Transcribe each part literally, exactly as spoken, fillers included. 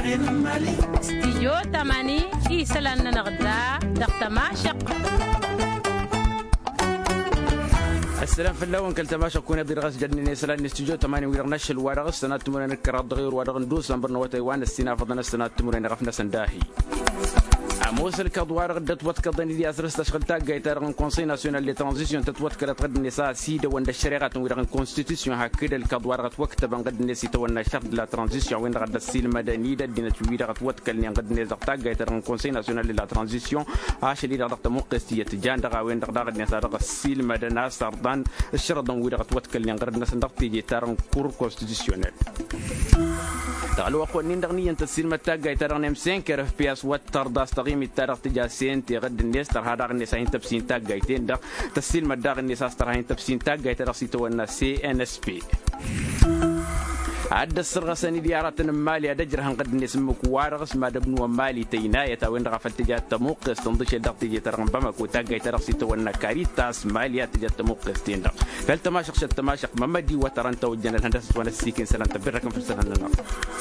استيجو تماني إيسلان نغدا دقتماشق. السلام في اللون كل تماشى كون يدير غاس جدني نسلان نستجو تماني ويرنش الوارغ سنة تمرين نكرر ضغير وارغ ندوس لمبرنا وتايوان السنة فضنا السنة تمرين غفنا سنداهي عموس الكادوار غدت وتكضني دي أسرس تشغل تاج يترغن كونسي ناسيونال لي ترانزيسيون تتوتكل تغد النساء سيدة وند الشريعة ويرغن كونستيتيسيون هكذا الكادوار غتوكت بان غد الناس يتوانا شرط لا ترانزيسيون وين غد السيل مدني دا دينا تويدا غتوتكل ني غد الناس تاج يترغن كونسي ناسيونال لا ترانزيسيون عاش اللي غد مقستية جان دغا وين غد الناس غد السيل مدنا سردان الشرط وين غتوتكل ني غد الناس نغتي يترغن كور كونستيتيسيونيل تعالوا أخوان نندغني أنت السيل متاج يترغن إمسين كرف بياس وتر داس تغيم التاريخ تجاسين تغد الناس ترى هذا الناس هين تبسين تاج جايتين ده تسيل مدار الناس ترى هين تبسين تاج جايت رصيتو الناس سي إن إس بي عد السرقة سني ديارات مالي أدجرهم قد الناس مكوارغس ما دبنوا مالي تيناية وين رغفت تجات تموقس تنضيش الدق تجي ترى بمك وتاج جايت رصيتو الناس كاريتاس مالية تجات تموقس تين ده فالتماشق شت تماشق ممدي وترنت وجنا الهندسة وانا السيكين سلام تبركم في السنة لنا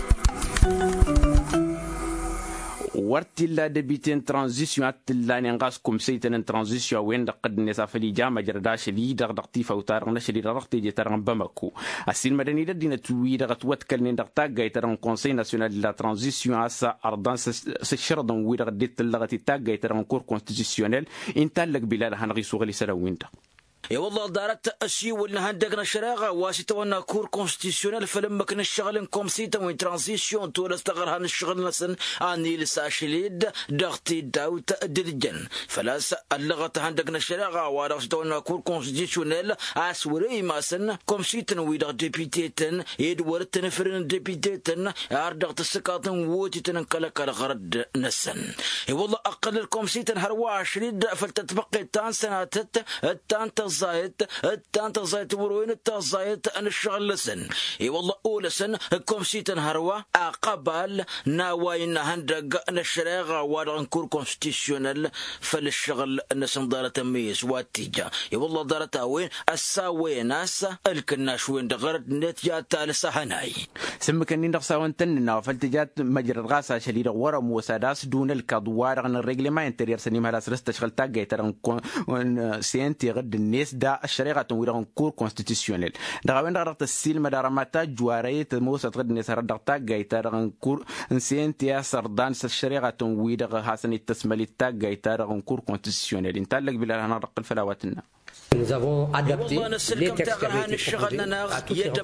ورتلا دبيتين ترانزيسيون اتلا نغاس كوم سيتن ترانزيسيون وين قد نسافلي جامع جرداش لي دغدغتي فوتار نشري رغتي جي ترن بمكو السين مدني دينا توي دغت كل ندغتا جاي ترن كونسي ناسيونال لا ترانزيسيون اسا اردان سشردن وي دغديت لغتي تاج جاي ترن كور كونستيتيسيونيل انت لك بلال هنغي سوغلي سراوينتا يا والله دارت أشي ولا هندقنا شراغة واسيتونا كور كونستيسيونال فلما كنا الشغل كومسيتا وين ترانزيسيون طول استغر هان الشغل نسن اني لساشليد دغتي داوت دلجن فلاس اللغة هندقنا شراغة واسيتونا كور كونستيسيونال اسوري ماسن كومسيتا ويدغ ديبيتيتن يدورتن فرن ديبيتيتن اردغت السكاتن ووتيتن كلا كلا غرد نسن يا والله اقل الكومسيتا هروا شريد فلتتبقي تان سناتت التان زايد التانت زايد وروين التزايد أنا الشغل لسن إي والله أول سن كومسيتن هروا أقبل ناوين هندق نشريغ وارغن كور كونستيسيونال فالشغل نسن دارة تميز واتيجا إي والله دارة وين الساوي ناس الكناش وين دغرت نتيات لسهناي سمكني نقصاون تننا فالتجات مجرى غاسا شديد ورا موساداس دون الكادوار عن الرجل ما انترير سنيم هلا سرست تشغل تاجي ترى سينتي غد الناس دا الشريعة ويرغن كور كونستيتيسيونيل دا وين رغت السيل مدار ماتا جواريت موسى غد الناس ردغتا جاي ترغن كور سينتي سردان الشريعة ويرغ حسن التسملي تاج جاي ترغن كور كونستيتيسيونيل انت لك بلا هنا رق الفلاواتنا Nous avons adapté les textes qui avaient été proposés à tous ces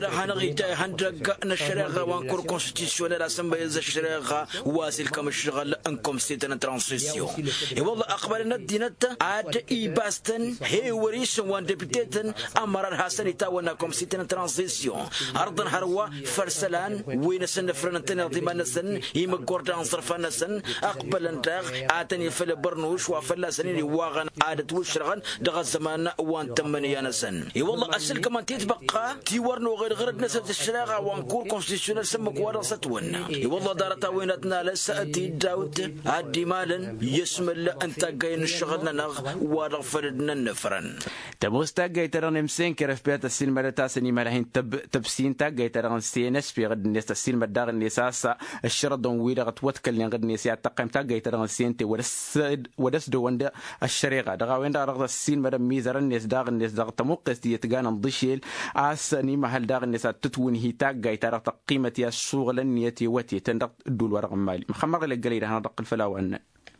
زمان وان تمنيا نسن اي والله اسل كمان تتبقى تيورنو غير غير نسب الشراغه وانكور كونستيسيونال سمك ورصتونا اي والله دارتا وينتنا لساتي داوت عدي مالا يسمل انت جاين الشغلنا نغ ورفردنا النفرن تبوستا جاي ترى نمسين كرف بيت السينما تاسني مالهين تب تبسين تا جاي ترى سي ان اس في غد الناس السينما داغ الناس الشرط ويدا غتوتكل غد الناس تقيم تا جاي ترى سينتي ودس ودس دو وند الشريقه دغا وين دغ السينما ميزر الناس داغ الناس داغ تمقس يتغان نضشيل اسني محل داغ الناس تتون هي تا جاي ترى قيمه يا الشغل النيتي وتي تندق دول ورق مالي مخمر للقليل انا دق الفلاوه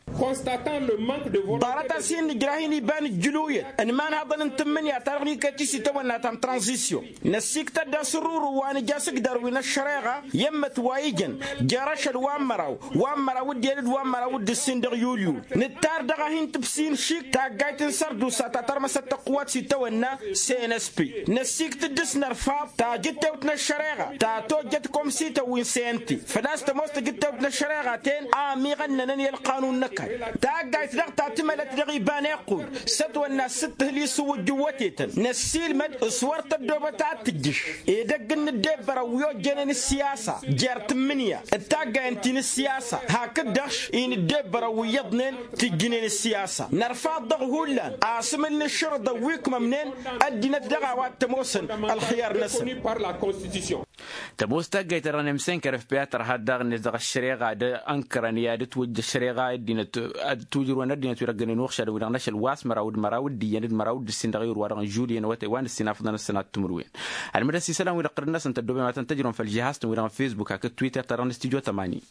بارتا سين جراهيني بان الجلوية ان ما نهضن نتمنيا ترغني كتيسي تونا تام ترانزيسيون نسيك تدا سرور وان جاسك داروين الشريغة يمت وايجن جراش الوامراو وامراو ديال وامراو السندر يوليو نتار دغاهين تبسين شيك تا جايتن سردو ساتا ترمس التقوات سي تونا سي ان اس بي نسيك تدس نرفاب تا جتوتنا الشريغة تا تو جتكم سيتا وين سينتي فداس تموست جتوتنا الشريغة تين اميغن نني القانون نك تاقع تلقى تملت رغيبان يقول ستوى الناس ست اللي سوى جواتيتن نسيل مد صورت الدوبة تاتجش يدقن الدبرة ويوجن السياسة جارت منيا تاقع انتين السياسة هكذاش ان الدبرة ويضنن تجنين السياسة نرفع ضغهولا عاصم ان الشرطة ويكم منين ادينا تدغى واتموسن الخيار نسن تبوستا جاي ترى نمسين كرف بياتر هذا النزق الشريعة ده أنكرني يا توجه الشريعة دينة توجر وندينة ترجعني نوخش ده ونغنش الواس مراود مراود ديانة مراود السندغير ورا جوليان وتوان السنافضنا السنة التمروين المدرسة سلام ولا قرنا سنت الدوبي ما تنتجرون في الجهاز ولا فيسبوك هك تويتر ترى استديو ثمانية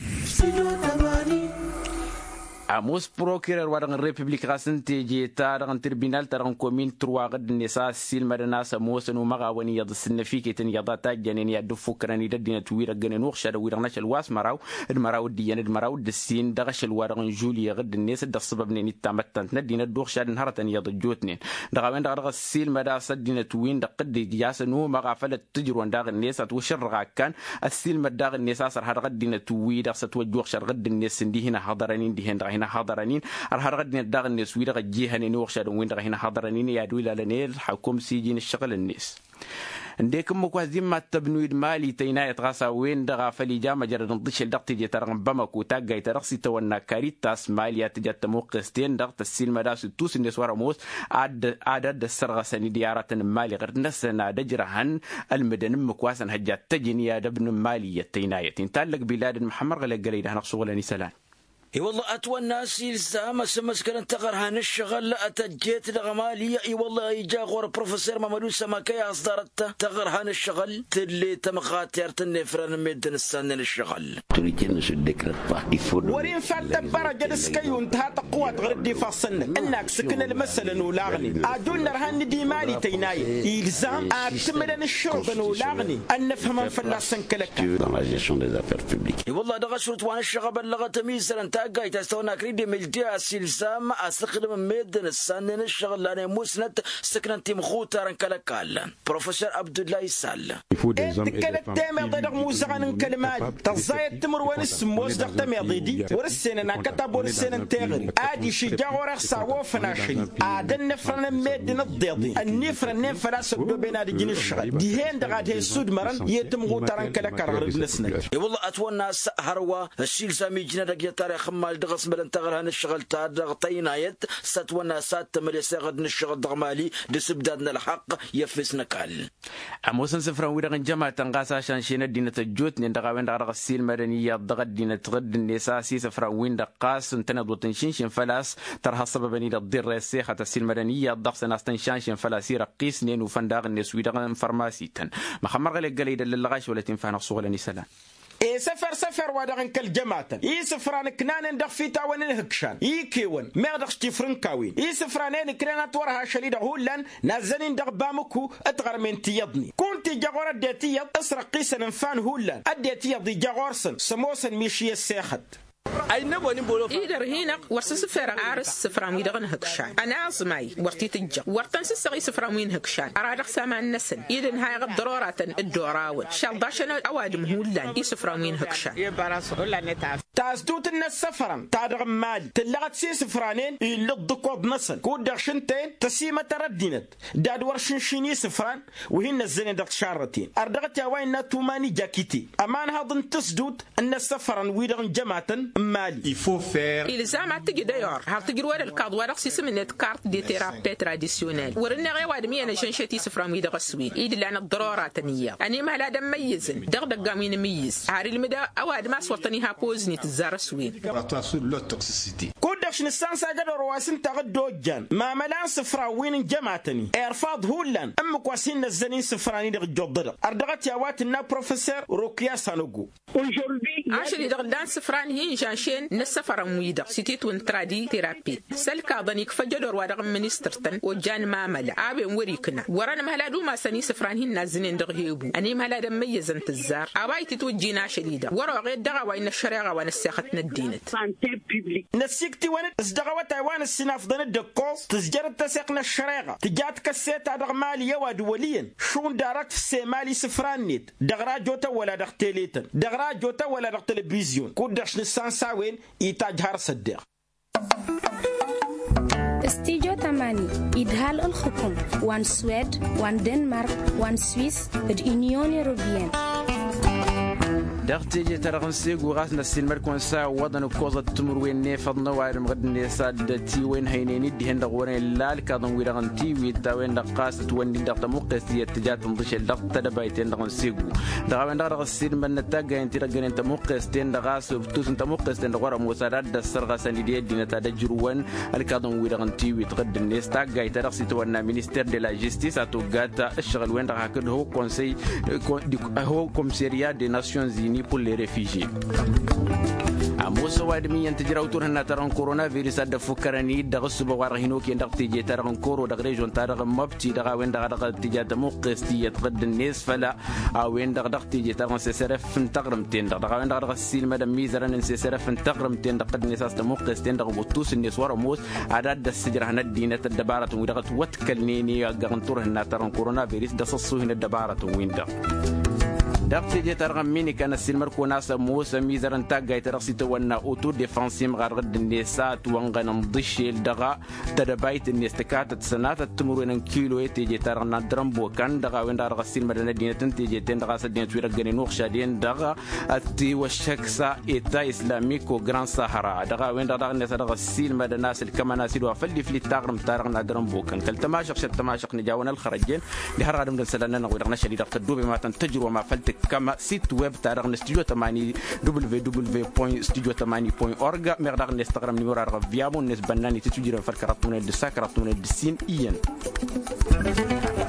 Amos procurer warang Republik Rasenteji tarang tribunal tarang komin truagad nisa sil madana sa mosan umaga wani yad sinafiki ten yadata janin ya du fukrani da dina tuwira ganen wxada wirang nashal was maraw ed maraw diyan ed maraw de sin da gashal warang julia gad nisa da sabab ni tamattant na dina du xad haratan yad jotnin da gawen da sil mada sa dina tuwin da qad yasa no maga falat tujru da nisa tu sharra kan asil mada nisa sar har gad dina tuwida sa tu ju xar gad nisa ndi hina hadaranin di henda هنا حاضرين الحرقة الداغ الناس ويرغ جيها نوخشاد وين هنا حاضرين يادوا إلى لنيل حكم سيجين الشغل الناس عندكم مكوازين ما تبنويد مالي تينا يتغاسا وين دغا فلي جامع جرد نضيش الدغت جي ترغم بمكو تاقا يترغسي تونا كاريتاس مالي تجات موقستين دغت السيل مداس توس الناس ورموس عاد عدد السرغساني ديارة مالي غير نسنا دجرهن المدن مكواسن هجات تجيني يا دبن مالي يتينا يتين تالك بلاد محمد غلق قليل هنق شغلاني سلام اي والله اتوى الناس يلزام سمس كان تغر هان الشغل اتجيت لغماليه اي والله يجا غور بروفيسور مامدو سماكي اصدرت تغر هان الشغل تلي تمخاتير تنفرن مدن السنه الشغل ورين فات برجه دسكيون تا تقوى غير الدفاع سن انك سكن المساله ولاغني ادون رهان دي مالي تيناي يلزام اتمدن الشغل ولاغني ان نفهم فلاسن كلك اي والله دغشرت وانا الشغل بلغه تميز قاي تستونا كريدي ملتيا سيلسام استخدم ميدن السنن الشغل انا مسند سكنت مخوتر كلكال بروفيسور عبد الله سال تكلت تام ضد موسغان كلمات تزايد تمر ونس موزق تم يضيدي ورسنا كتب ورسنا تغري ادي شجاع ورخصا وفناشي ادن نفرن ميدن الضيضي النفر نفر سد بين دي الشغل دي هند غاد السود مرن يتم غوترن كلكار نسنا اي والله اتو الناس هروا السيلسام يجنا دق تاريخ مال دغس بلن تغر هان الشغل تادغ طينايت ستونا سات تمليس غد الشغل دغمالي دسبدادنا الحق يفسنا كال اموسن سفران ويرغن جماعه تنقاسا شانشين دينه الجوت ندغا وين دغ السيل مدنيه دغ دينه تغد النساء سي سفران وين دقاس تند وتنشين فلاس ترها سببني للضر السيخه السيل مدنيه دغ سناس تنشان فلاسي رقيس نين وفنداغ الناس ويدغن فرماسي تن ما خمر غلي قليد للغاش ولا تنفع صغلني سلام إيه سفر سفر وادغن كالجماعة إيه سفران كنان ندخ في تاون هكشان إيه كيون ما دخش تفرن كاوين إيه سفرانين كنان تورها شليد هولان نازلين دغ بامكو أتغر من تيضني كنت جغور الديتيض أسرق قيسا نفان هولان الديتيض دي جغورسن سموسا ميشي السيخت إيدر هنا ورس سفر عارس سفران ويدغن هكشان أنا عصماي ورتي تنجا ورتن سسغي سفران وين هكشان أرادق سامان نسن إيدن هاي غد ضرورة الدوراون شال داشن أوادم هولان إي سفران وين هكشان تازدوت الناس سفران تادغ مالي تلغت سي سفرانين إلا الضكوض نسن كود دغشنتين تسيمة تردينت داد ورشنشيني سفران وهن الزين دغ شارتين أردغت ياوين ناتوماني جاكيتي أمان هاضن تسدوت الناس سفران ويدغن جماعة Il faut faire. Il زعما تجي داير هل تجي ورا الكاد ورا سيستم النت كارت دي تيرابي تراديسيونيل ورنا غير واحد مية شنشتي سفرام يدغ السوي إيد لأن الضرورات النية أنا ما لا دم ميزن دغ دغ مين ميز عاري المدى أواد ما سوتني هابوزني تزار السوي كودش نسان ساجد رواسن تغد دوجان ما ملان سفرا وين جماعتني إرفاض هولان أم كواسين الزنين سفراني دغ جدد أردغت يا واتنا بروفيسور روكيا سانوغو عشان دغ دان سفران هي شاشين نسفر مويدا سيتيت ونترادي تيرابي سلكا ضنيك فجدور ودغ منسترتن وجان مامل ابي وريكنا ورانا مهلادو ما سني سفران هي نازنين دغ هيبو اني مهلادا ميزن تزار ابايتي توجينا شديده ورا غير دغ وين الشريعه ونسختنا الدينت نسيكتي وين ازدغوا تايوان السناف ضن الدكوس تسجر تسقنا الشريعه تجات كسيت دغ ماليه ودوليا شون دارك في مالي سفران نيت دغرا جوتا ولا دغ تيليتن دغرا جوتا ولا دغ تلفزيون كودش نسان ساوين يتاجهر صدق استيجو تماني إدهال الحكم وان سويد وان دنمارك وان سويس اليونيون يوروبيان دغتي ترغن سيغ وغاسنا السلمر كون سا وضن كوزا تمر وين نفضنا وارم غد نساد تي وين هينيني دهن دغورين لال كادن ويرغن تي وي داوين دقاست وين دغت مقيسيه تجات مدش دغت دبايتين دغن سيغ دغاوين دغ السلمر نتاغا انت رغن انت مقيستين دغاس توس انت مقيستين دغورا موسادات دسرغا سندي دينا تا دجروان الكادن ويرغن تي وي تغد نستاغا ترخصي تونا مينيستير دي لا جيستيس اتو غاتا الشغل وين دغ هكذا هو كونسي هو كومسيريا دي ناسيونز يونيز pour les réfugiés. موسى وادمي ينتجروا تورنا ترى كورونا فيروس هذا فكرني دغس بوارهينو كي دغتي جي ترى كورو دغ ريجون ترى مبتي دغ وين دغ دغ تجات مقستي تغد الناس فلا وين دغ دغتي جي ترى سيسرف تقرمتين دغ وين دغ دغ السيل مدام ميزران سيسرف تقرمتين دغ الناس است مقستين دغ بوتوس الناس ورا موس عدد السجر هنا دينه الدبارة ودغ وتكلنيني غنتورنا ترى كورونا فيروس دصصو هنا الدبارة وين دغ دقتي جي ترغم ميني كان السلمر كوناسا موسى ميزران تاقاي ترغسي تونا اوتو ديفانسي مغار غد النسات وانغانا مضيشي الدغا تدبايت النستكات تسنات التمرين كيلو تيجي ترغنا درمبو كان دغا وين دغا السلمر دينا تنتيجي تين دغا سدين تويرغاني نوخشا دين دغا التي وشكسا ايتا اسلاميكو غران سهرا دغا وين دغا الناس دغا السلمر الناس الكما ناسيلو فلي فلي تاغرم تارغنا درمبو كان كالتماشق شتماشق نجاونا الخرجين لهر غادم دسلنا نغويرغنا شديد تدوبي ما تنتجروا ما فلتك كما سيت ويب تاع ستوديو تماني دبليو دبليو دوت ستوديو تماني دوت اورغ ميغدار انستغرام نيمورو راه فيامون نسبناني تتجيرو فركراتونه دساكراتونه دسين اين